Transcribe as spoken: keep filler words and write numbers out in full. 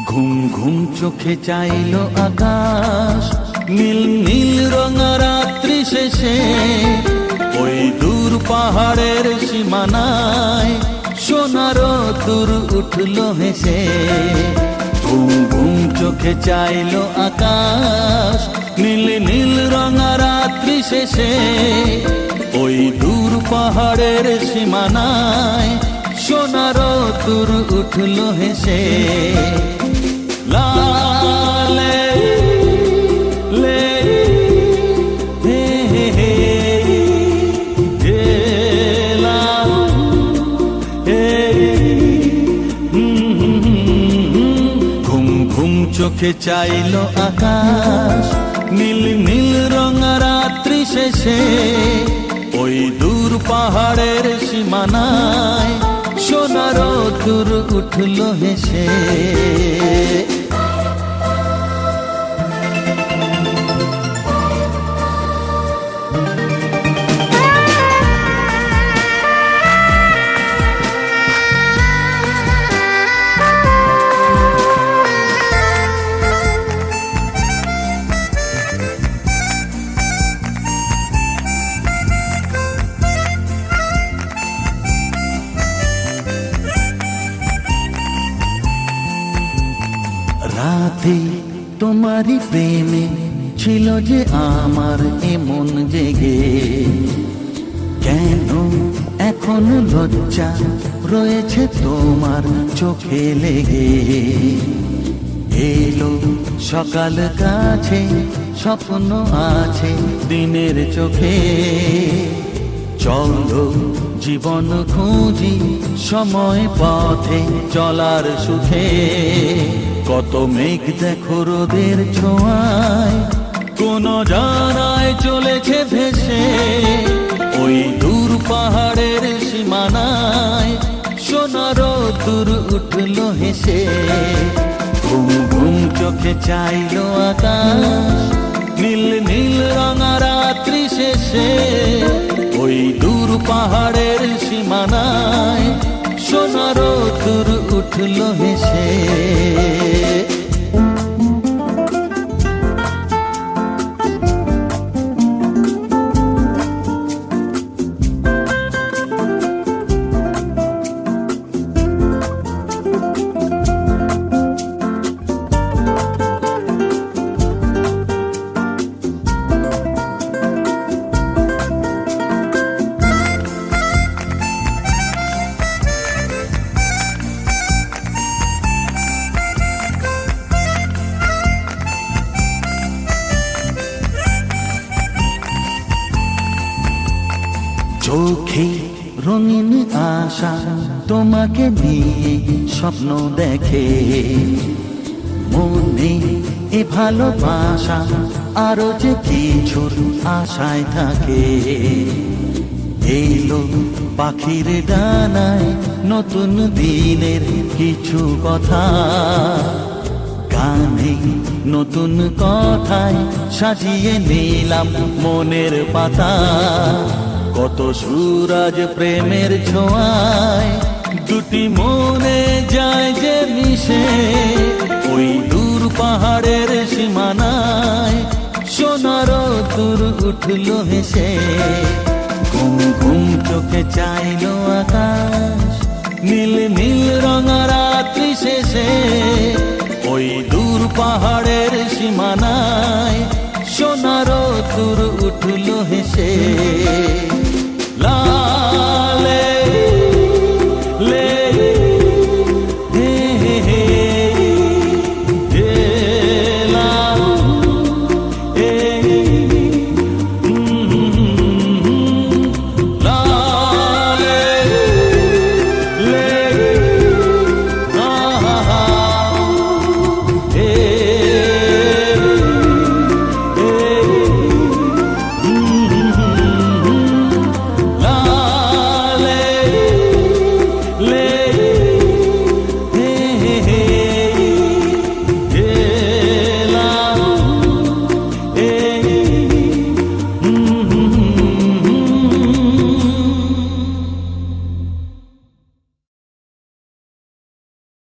ঘুম ঘুম চোখে চাইল আকাশ, নীল নীল রঙা রাত্রি শেষে ওই দূর পাহাড়ের সীমানায় সোনার দূর উঠল হেসে। ঘুম ঘুম চোখে চাইল আকাশ, নীল নীল রঙা রাত্রি শেষে ওই দূর পাহাড়ের সীমানায় সোনার দূর উঠল হেসে। লালে লে হে হে হে হে লা হে। ঘুম ঘুম চোখে চাইল আকাশ, নীল নীল রঙা রাত্রি শেষে ওই দূর পাহাড়ের সীমানায় সোনার দূর উঠল হেসে। রাতে তোমারই প্রেমে ছিল যে আমার এমন জেগে, কেন এখন লজ্জা রয়েছে তোমার চোখে লেগে। এলো সকাল কাছে, স্বপ্ন আছে দিনের চোখে। চলো জীবন খুঁজি সময় পথে চলার সুখে। কত মেঘ দেখো রোদের ছোঁয়ায়, কোন জানায় চলেছে ভেসে ওই দূর পাহাড়ের সীমানায় সোনার দূর উঠল হেসে। ঘুম ঘুম চোখে চাইল আকাশ, নীল নীল রঙা রাত্রি শেষে ওই দূর পাহাড়ের সীমানায় সোনার দূর উঠল হেসে। চোখে রঙিন আশা তোমাকে নিয়ে স্বপ্ন দেখে, মনে এ ভালোবাসা আরো যে কিছুর আশায় থাকে। এলো পাখির ডানায় নতুন দিনের কিছু কথা, গানে নতুন কথায় সাজিয়ে নিলাম মনের পাতা। কত সুরাজ প্রেমের ছোঁয়ায় দুটি মনে যায় যে মিশে ওই দূর পাহাড়ের সীমানায় সোনার দূর উঠল হেসে। ঘুম ঘুম চোখে চাইল আকাশ, নীল নীল রঙা রাত্রি শেষে ওই দূর পাহাড়ের সীমানায় সোনার দূর উঠল হেসে।